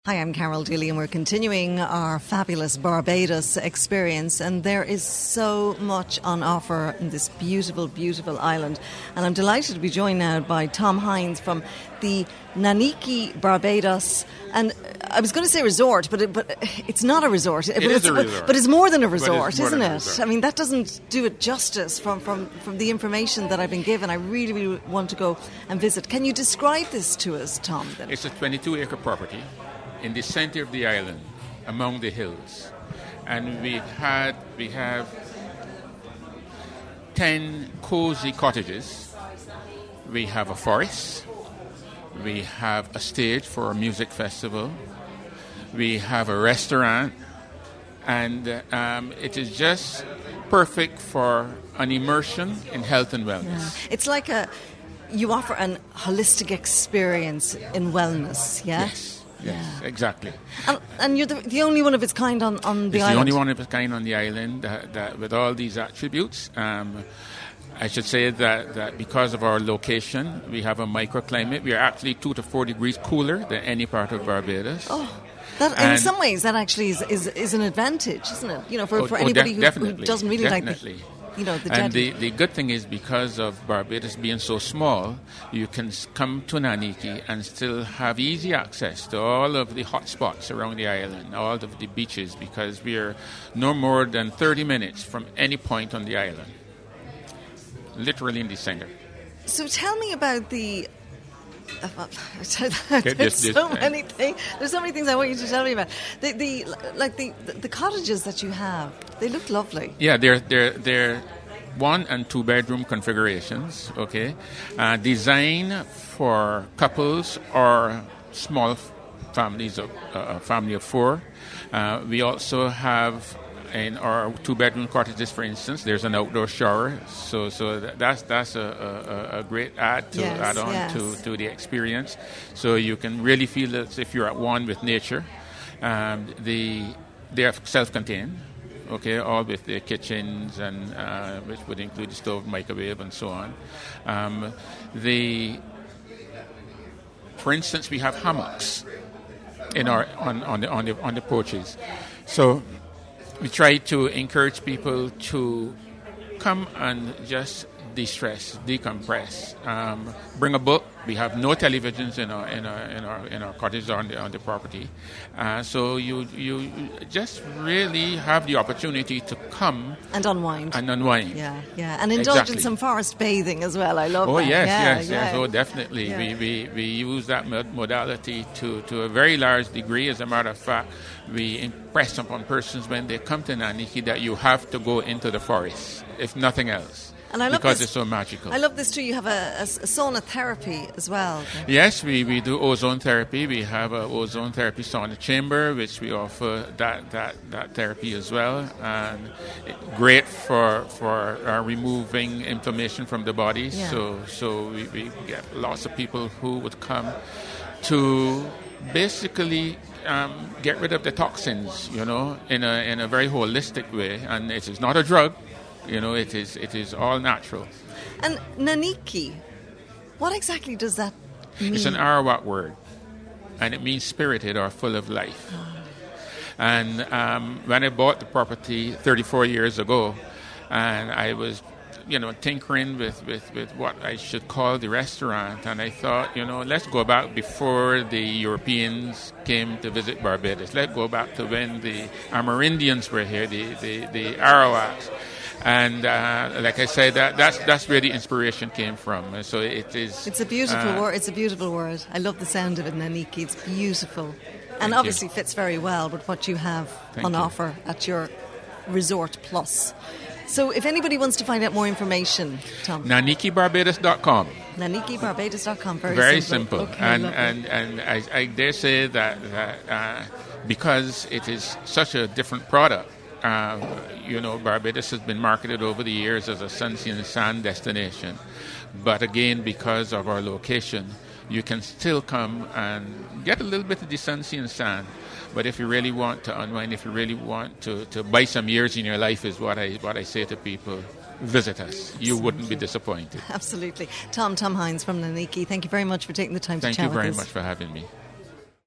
Hi, I'm Carol Dealey and we're continuing our fabulous Barbados experience, and there is so much on offer in this beautiful, beautiful island. And I'm delighted to be joined now by Tom Hines from the Naniki Barbados. And I was going to say resort, but it's not a resort. It is a resort. But it's more than a resort, isn't it? Resort. I mean, that doesn't do it justice from the information that I've been given. I really, really want to go and visit. Can you describe this to us, Tom? Then? It's a 22-acre property in the center of the island, among the hills. And we have 10 cozy cottages. We have a forest. We have a stage for a music festival. We have a restaurant. And it is just perfect for an immersion in health and wellness. Yeah. It's like you offer an holistic experience in wellness, yeah? Yes, exactly. And you're the only one of its kind on the island? It's the only one of its kind on the island that with all these attributes. I should say that because of our location, we have a microclimate. We are actually 2 to 4 degrees cooler than any part of Barbados. Oh, in some ways, that actually is an advantage, isn't it? You know, for anybody who doesn't really like the and the good thing is, because of Barbados being so small, you can come to Naniki and still have easy access to all of the hot spots around the island, all of the beaches, because we are no more than 30 minutes from any point on the island, literally in the center. So tell me about the... There's so many things I want you to tell me about. The cottages that you have, they look lovely. Yeah, they're 1 and 2 bedroom configurations. Okay, designed for couples or small families of a family of 4. We also have, in our 2-bedroom cottages, for instance, there's an outdoor shower, so that's a great add on to the experience. So you can really feel as if you're at one with nature. They are self-contained, okay, all with their kitchens and which would include the stove, microwave, and so on. For instance, we have hammocks in our on the porches, so we try to encourage people to come and just de-stress, decompress. Bring a book. We have no televisions in our cottage on the property, so you just really have the opportunity to come and unwind. Yeah, and indulge in some forest bathing as well. I love that. Yes. Oh, definitely. Yeah. We use that modality to a very large degree. As a matter of fact, we impress upon persons when they come to Naniki that you have to go into the forest, if nothing else. And I love because it's so magical. I love this too. You have a sauna therapy as well. Yes, we do ozone therapy. We have an ozone therapy sauna chamber, which we offer that therapy as well. And great for removing inflammation from the body. Yeah. So we get lots of people who would come to basically get rid of the toxins, in a very holistic way. And it is not a drug. It is all natural. And Naniki, what exactly does that mean? It's an Arawak word, and it means spirited or full of life. Oh. And when I bought the property 34 years ago, and I was, tinkering with what I should call the restaurant, and I thought, let's go back before the Europeans came to visit Barbados. Let's go back to when the Amerindians were here, the Arawaks. And like I said, that's where the inspiration came from. So it is. It's a beautiful word. It's a beautiful word. I love the sound of it, Naniki. It's beautiful, and obviously fits very well with what you have on offer at your Resort Plus. So, if anybody wants to find out more information, Tom, NanikiBarbados.com. NanikiBarbados.com. Very simple. Okay, and I dare say that because it is such a different product. Barbados has been marketed over the years as a sunshine and sand destination. But again, because of our location, you can still come and get a little bit of the sunshine and sand. But if you really want to unwind, if you really want to buy some years in your life, is what I say to people, visit us. You wouldn't be disappointed. Absolutely. Tom Hines from Naniki, thank you very much for taking the time to chat with us. Thank you very much for having me.